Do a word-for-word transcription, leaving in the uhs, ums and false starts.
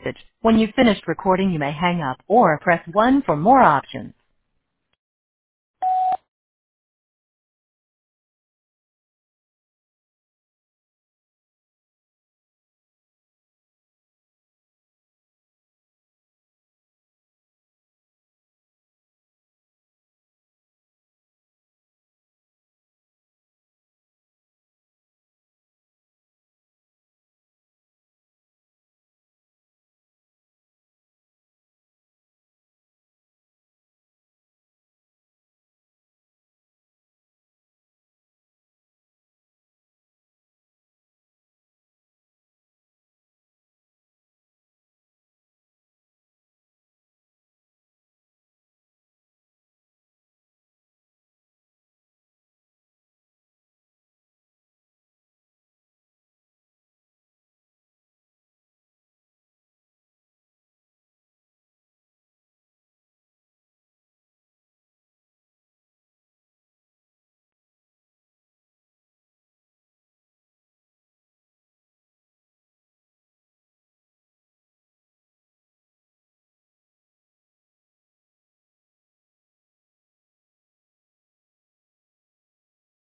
When you've finished recording, you may hang up or press one for more options.